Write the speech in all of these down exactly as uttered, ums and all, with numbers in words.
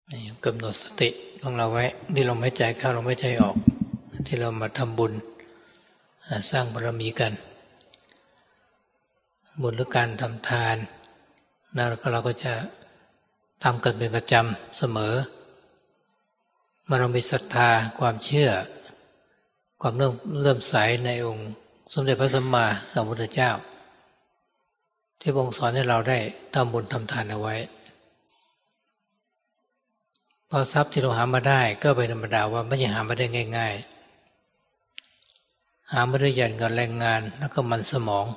กำหนดสติของเราไว้ที่ลมหายใจเข้าลมหายใจออกที่เรามาทำบุญสร้างบารมีกันบุญหรือการทำทานนะเราก็จะทำกันเป็นประจำเสมอเมื่อเรามีศรัทธาความเชื่อความเริ่มเริ่มใสในองค์สมเด็จพระสัมมาสัมพุทธเจ้าที่พระองค์สอนให้เราได้ทำบุญทำทานเอาไว้พอทรัพย์ที่เราหามาได้ก็เป็นธรรมดาว่าไม่ใช่หามาได้ง่ายๆหามาด้วยหยันกับแรงงานแล้วก็มันสมอง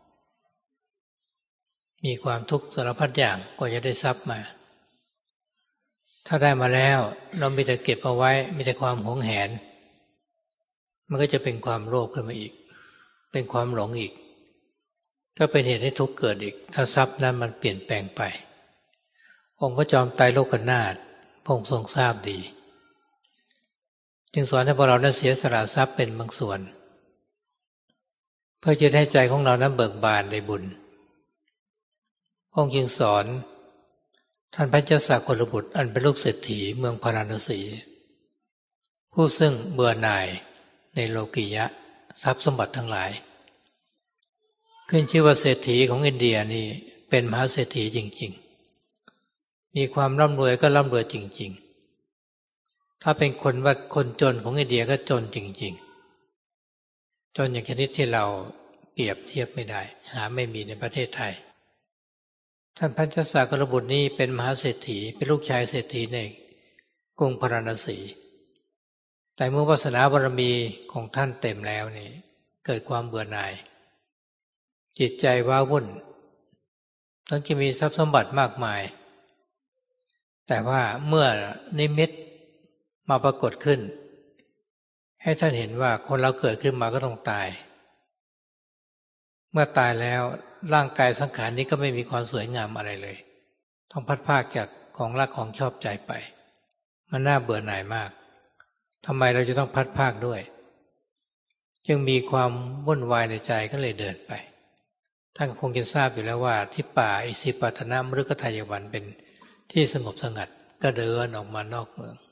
มีความทุกข์สารพัดอย่างกว่าจะได้ทรัพย์มาถ้าได้มาแล้วเรามีแต่เก็บเอาไว้มีแต่ความหวงแหนมันก็จะเป็นความโลภขึ้นมาอีกเป็นความหลงอีกก็เป็นเหตุให้ทุกข์เกิดอีกถ้าทรัพย์นั้นมันเปลี่ยนแปลงไปองค์พระจอมไตรโลกนาถพระองค์ทรงทราบดีจึงสอนให้พวกเรานั้นเสียสละทรัพย์เป็นบางส่วนเพื่อจะให้ใจของเรานั้นเบิกบานในบุญพระองค์จึงสอนท่านพระเจ้าสากลบุตรอันเป็นลูกเศรษฐีเมืองพาราณสีผู้ซึ่งเบื่อหน่ายในโลกิยะทรัพย์สมบัติทั้งหลายขึ้นชื่อว่าเศรษฐีของอินเดียนี่เป็นมหาเศรษฐีจริงๆมีความร่ำรวยก็ร่ำรวยจริงๆถ้าเป็นคนว่าคนจนของอินเดียก็จนจริงๆจนอย่างชนิดที่เราเปรียบเทียบไม่ได้หาไม่มีในประเทศไทยท่านพระเจ้าสากลบุตรนี่เป็นมหาเศรษฐีเป็นลูกชายเศรษฐีในกรุงพาราณสีแต่เมื่อวาสนาบารมีของท่านเต็มแล้วนี่เกิดความเบื่อหน่ายจิตใจว้าวุ่นทั้งจะมีทรัพย์สมบัติมากมายแต่ว่าเมื่อนิมิตมาปรากฏขึ้นให้ท่านเห็นว่าคนเราเกิดขึ้นมาก็ต้องตายเมื่อตายแล้วร่างกายสังขารนี้ก็ไม่มีความสวยงามอะไรเลยต้องพัดพรากจากของรักของชอบใจไปมันน่าเบื่อหน่ายมากทำไมเราจะต้องพัดพรากด้วยจึงมีความวุ่นวายในใจก็เลยเดินไปท่านคงจะทราบอยู่แล้วว่าที่ป่าอิสิปตนมฤคทายวันเป็นที่สงบสงัดก็เดินออกมานอกเมือง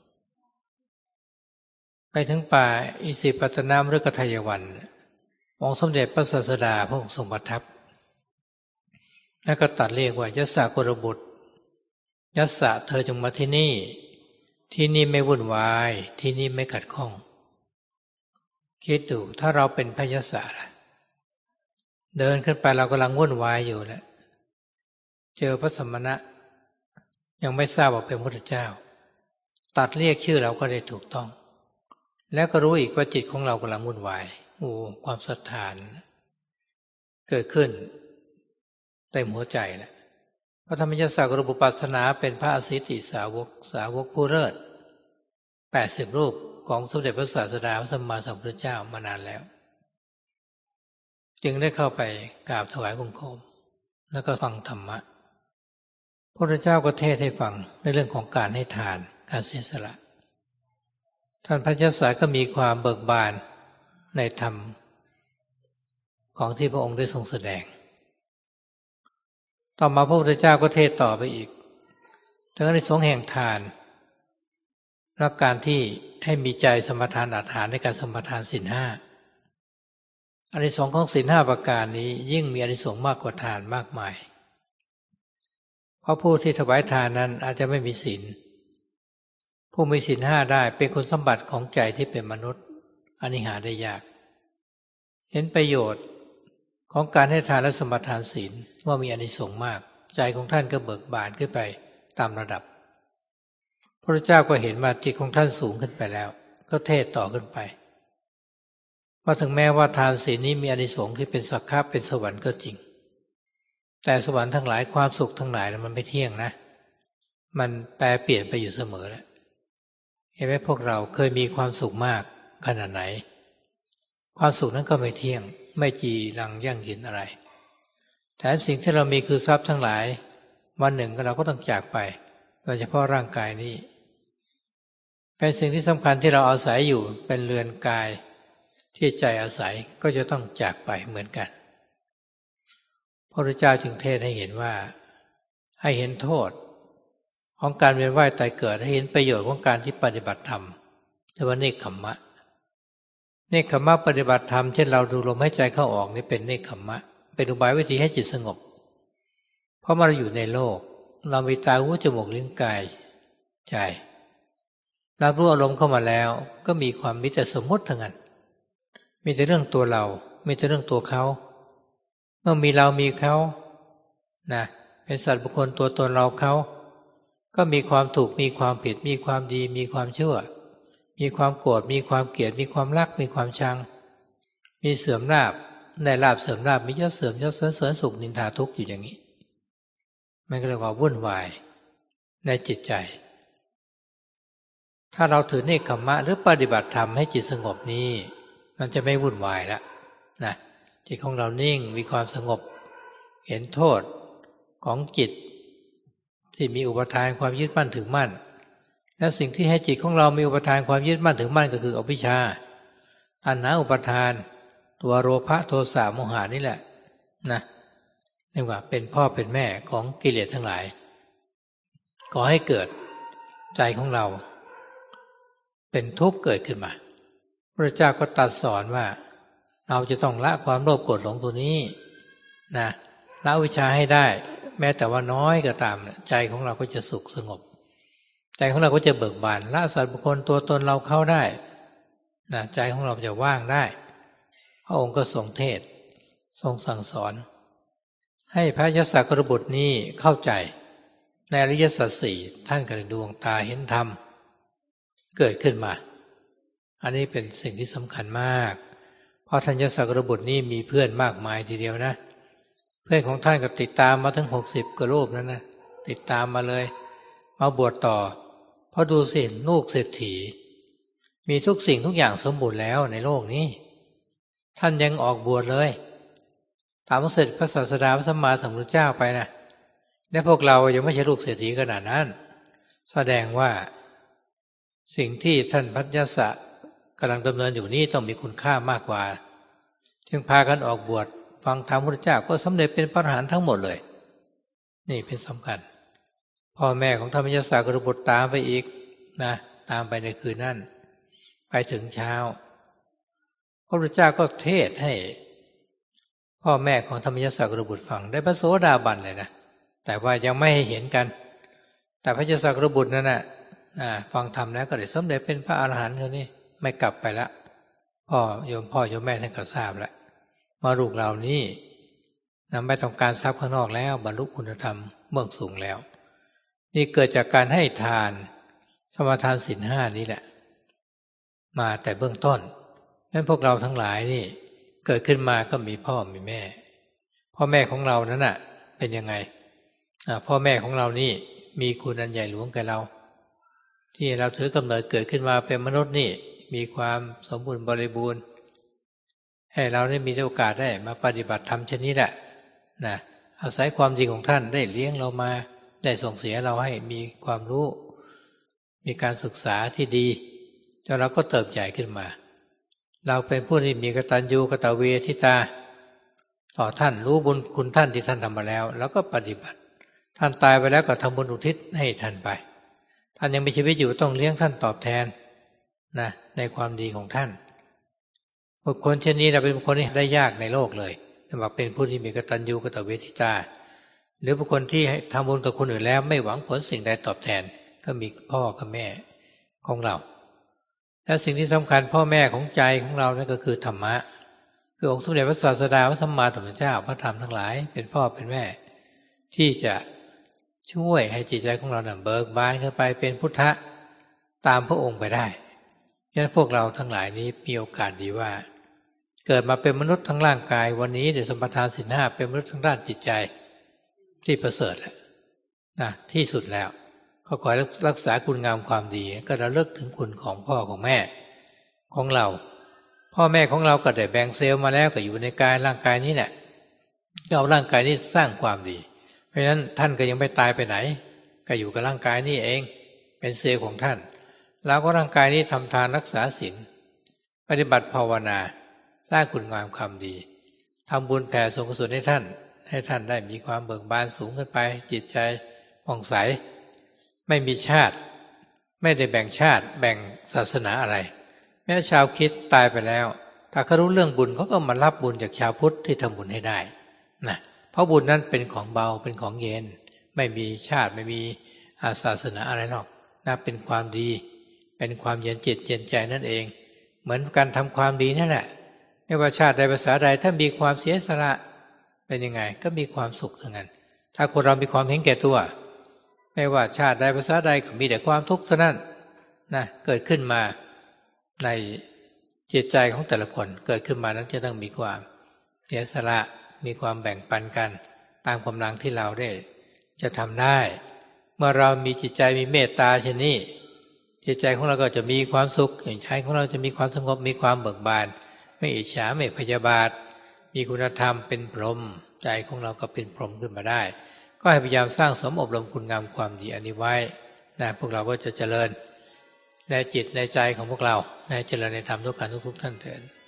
ไปถึงป่าอิสิปตนมฤคทายวันองค์สมเด็จพระศาสดาพระองค์ทรงประทับแล้วก็ตรัสเรียกว่ายัสสะกลบุตรยัสสะเธอจงมาที่นี่ที่นี่ไม่วุ่นวายที่นี่ไม่ขัดข้องคิดดูถ้าเราเป็นพระยัสสะล่ะเดินขึ้นไปเรากำลังวุ่นวายอยู่แล้วเจอพระสมณะยังไม่ทราบว่าเป็นพระพุทธเจ้าตัดเรียกชื่อเราก็ได้ถูกต้องแล้วก็รู้อีกว่าจิตของเรากำลังวุ่นวายโอ้ความศรัทธาเกิดขึ้นเต็มหัวใจแหละพระธรรมยศกรุปปัสสนาเป็นพระอสิติสาวกสาวกผู้เลิศแปดสิบรูปของสมเด็จพระศาสดาพระสัมมาสัมพุทธเจ้ามานานแล้วจึงได้เข้าไปกราบถวายบังคมแล้วก็ฟังธรรมะพระพุทธเจ้าก็เทศให้ฟังในเรื่องของการให้ทานการเสียสละท่านพระยศก็มีความเบิกบานในธรรมของที่พระองค์ได้ทรงแสดงต่อมาพระพุทธเจ้าก็เทศต่อไปอีกถึงอานิสงส์แห่งทานและการที่ให้มีใจสมทานอาหารในการสมทานศีลห้าอานิสงส์ของศีลห้าประการนี้ยิ่งมีอานิสงส์มากกว่าทานมากมายเพราะผู้ที่ถวายทานนั้นอาจจะไม่มีศีลผู้มีศีลห้าได้เป็นคุณสมบัติของใจที่เป็นมนุษย์อันนี้หาได้ยากเห็นประโยชน์ของการให้ทานและสมทานศีลว่ามีอานิสงส์มากใจของท่านก็เบิกบานขึ้นไปตามระดับพระเจ้าก็เห็นว่าจิตของท่านสูงขึ้นไปแล้วก็เทศต่อขึ้นไปว่าถึงแม้ว่าทานศีลนี้มีอานิสงส์ที่เป็นสักขะเป็นสวรรค์ก็จริงแต่สวรรค์ทั้งหลายความสุขทั้งหลายมันไม่เที่ยงนะมันแปรเปลี่ยนไปอยู่เสมอแล้วเห็นไหมพวกเราเคยมีความสุขมากขนาดไหนความสุขนั้นก็ไม่เที่ยงไม่จีรังยั่งยืนอะไรแถมสิ่งที่เรามีคือทรัพย์ทั้งหลายวันหนึ่งเราก็ต้องจากไปโดยเฉพาะร่างกายนี้เป็นสิ่งที่สำคัญที่เราอาศัยอยู่เป็นเรือนกายที่ใจอาศัยก็จะต้องจากไปเหมือนกันพระพุทธเจ้าจึงเทศน์ให้เห็นว่าให้เห็นโทษของการเวียนว่ายตายเกิดให้เห็นประโยชน์ของการที่ปฏิบัติธรรมเรียกว่าเนกขัมมะเนกขัมมะปฏิบัติธรรมเช่นเราดูลมหายใจเข้าออกนี่เป็นเนกขัมมะเป็นอุบายวิธีให้จิตสงบเพราะเราอยู่ในโลกเรามีตาหูจมูกลิ้นกายใจรับรู้อารมณ์เข้ามาแล้วก็มีความมีแต่สมมติทั้งนั้นมีแต่เรื่องตัวเรามีแต่เรื่องตัวเขาเมื่อมีเรามีเขานะเป็นสัตว์บุคคลตัวตนเราเขาก็มีความถูกมีความผิดมีความดีมีความชั่วมีความโกรธมีความเกลียดมีความรักมีความชังมีเสื่อมลาภได้ลาภเสื่อมลาภมียศเสื่อมยศเสริญเสริญสุขนินทาทุกข์อยู่อย่างนี้มันก็เรียกว่าวุ่นวายในจิตใจถ้าเราถือเนกขัมมะหรือปฏิบัติธรรมให้จิตสงบนี้มันจะไม่วุ่นวายแล้วนะจิตของเรานิ่งมีความสงบเห็นโทษของจิตที่มีอุปทานความยึดมั่นถือมั่นและสิ่งที่ให้จิตของเรามีอุปทานความยึดมั่นถือมั่นก็คืออวิชชาตัณหาอุปทานตัวโลภะโทสะโมหะนี่แหละนะเรียกว่าเป็นพ่อเป็นแม่ของกิเลสทั้งหลายก่อให้เกิดใจของเราเป็นทุกข์เกิดขึ้นมาพระเจ้าก็ตรัสสอนว่าเราจะต้องละความโลภโกรธหลงตัวนี้นะละวิชชาให้ได้แม้แต่ว่าน้อยก็ตามใจของเราก็จะสุขสงบใจของเราก็จะเบิกบานละสัตว์บุคคลตัวตนเราเข้าได้นะใจของเราจะว่างได้พระองค์ก็ทรงเทศทรงสั่งสอนให้พระยศกฤบุตรนี้เข้าใจในอริยสัจสี่ท่านก็เลยดวงตาเห็นธรรมเกิดขึ้นมาอันนี้เป็นสิ่งที่สำคัญมากเพราะท่านยศกฤบุตรนี้มีเพื่อนมากมายทีเดียวนะเพื่อนของท่านก็ติดตามมาถึงหกสิบกว่ารูปนั้นนะติดตามมาเลยมาบวชต่อเพราะดูสิลูกเศรษฐีมีทุกสิ่งทุกอย่างสมบูรณ์แล้วในโลกนี้ท่านยังออกบวชเลยตามเสด็จพระศาสดาพระสัมมาสัมพุทธเจ้าไปนะและพวกเรายังไม่ใช่ลูกเศรษฐีขนาดนั้นแสดงว่าสิ่งที่ท่านพัทยสะกำลังดำเนินอยู่นี้ต้องมีคุณค่ามากกว่าจึงพากันออกบวชฟังธรรมพระพุทธเจ้าก็สำเร็จเป็นพระอรหันต์ทั้งหมดเลยนี่เป็นสำคัญพ่อแม่ของธรรมยศกฤบุตรตามไปอีกนะตามไปในคืนนั้นไปถึงเช้าพระพุทธเจ้าก็เทศให้พ่อแม่ของธรรมยศกฤบุตรฟังได้พระโสดาบันเลยนะแต่ว่ายังไม่ให้เห็นกันแต่พระยศกฤบุตรนั้นนะฟังธรรมแล้วก็ได้สำเร็จเป็นพระอรหันต์คนนี้ไม่กลับไปละพ่อโยมพ่อโยมแม่ท่านก็ทราบแล้วว่าลูกเรานี้นำไปต้องการทรัพย์ข้างนอกแล้วบรรลุคุณธรรมเบื้องสูงแล้วนี่เกิดจากการให้ทานสมาทานศีลห้านี้แหละมาแต่เบื้องต้นนั้นพวกเราทั้งหลายนี่เกิดขึ้นมาก็มีพ่อมีแม่พ่อแม่ของเรานั้นน่ะเป็นยังไงพ่อแม่ของเรานี่มีคุณอันใหญ่หลวงแก่เราที่เราถือกำเนิดเกิดขึ้นมาเป็นมนุษย์นี่มีความสมบูรณ์บริบูรณ์ให้เราได้มีโอกาสได้มาปฏิบัติธรรมเช่นนี้แหละนะอาศัยความดีของท่านได้เลี้ยงเรามาได้ส่งเสียเราให้มีความรู้มีการศึกษาที่ดีจนเราก็เติบใหญ่ขึ้นมาเราเป็นผู้ที่มีกตัญญูกตเวทิตาต่อท่านรู้บุญคุณท่านที่ท่านทำมาแล้วแล้วก็ปฏิบัติท่านตายไปแล้วก็ทำบุญอุทิศให้ท่านไปท่านยังมีชีวิตอยู่ต้องเลี้ยงท่านตอบแทนนะในความดีของท่านบุคคลเช่นนี้เราเป็นบุคคลที่ได้ยากในโลกเลยจะบอกเป็นผู้ที่มีกตัญญูกตเวทิตาหรือบุคคลที่ทำบุญกับคนอื่นแล้วไม่หวังผลสิ่งใดตอบแทนก็มีพ่อกับแม่ของเราและสิ่งที่สำคัญพ่อแม่ของใจของเรานั่นก็คือธรรมะคือองค์สมเด็จพระศาสดาพระสัมมาสัมพุทธเจ้าพระธรรมทั้งหลายเป็นพ่อเป็นแม่ที่จะช่วยให้จิตใจของเราเบิกบานขึ้นไปเป็นพุทธะตามพระองค์ไปได้ฉะนั้นพวกเราทั้งหลายนี้มีโอกาสดีว่าเกิดมาเป็นมนุษย์ทั้งร่างกายวันนี้ได้สมทานศีลห้าเป็นมนุษย์ทั้งด้านจิตใจที่ประเสริฐแล้วนะที่สุดแล้วก็ขอรักษาคุณงามความดีก็ระลึกถึงคุณของพ่อของแม่ของเราพ่อแม่ของเราก็ได้แบ่งเซลล์มาแล้วก็อยู่ในกายร่างกายนี้แหละก็เอาร่างกายนี้สร้างความดีเพราะฉะนั้นท่านก็ยังไม่ตายไปไหนก็อยู่กับร่างกายนี้เองเป็นเซลล์ของท่านเราก็ร่างกายนี้ทำทานรักษาศีลปฏิบัติภาวนาสร้างคุณงามความดีทำบุญแผ่ส่วนกุศลให้ท่านให้ท่านได้มีความเบิกบานสูงขึ้นไปจิตใจผ่องใสไม่มีชาติไม่ได้แบ่งชาติแบ่งศาสนาอะไรแม้ชาวคริสต์ตายไปแล้วถ้าเขารู้เรื่องบุญเขาก็มารับบุญจากชาวพุทธที่ทำบุญให้ได้นะเพราะบุญนั้นเป็นของเบาเป็นของเย็นไม่มีชาติไม่มีศาสนาอะไรหรอกนะเป็นความดีเป็นความเย็นจิตเย็นใจนั่นเองเหมือนการทำความดีนั่นแหละไม่ว่าชาติใดภาษาใดถ้ามีความเสียสละเป็นยังไงก็มีความสุขทั้งนั้นถ้าคนเรามีความเห็นแก่ตัวไม่ว่าชาติใดภาษาใดก็มีแต่ความทุกข์เท่านั้นนะเกิดขึ้นมาในจิตใจของแต่ละคนเกิดขึ้นมานั้นจะต้องมีความเสียสละมีความแบ่งปันกันตามกำลังที่เราได้จะทำได้เมื่อเรามีจิตใจมีเมตตาเช่นนี้จิตใจของเราก็จะมีความสุขใจของเราจะมีความสงบมีความเบิกบานไม่อิจฉาไม่พยาบาทมีคุณธรรมเป็นพรหมใจของเราก็เป็นพรหมขึ้นมาได้ก็ให้พยายามสร้างสมอบรมคุณงามความดีอันนี้ไว้นะพวกเราก็จะเจริญในจิตในใจของพวกเราในเจริญในธรรมทุกการทุกๆท่านเถิด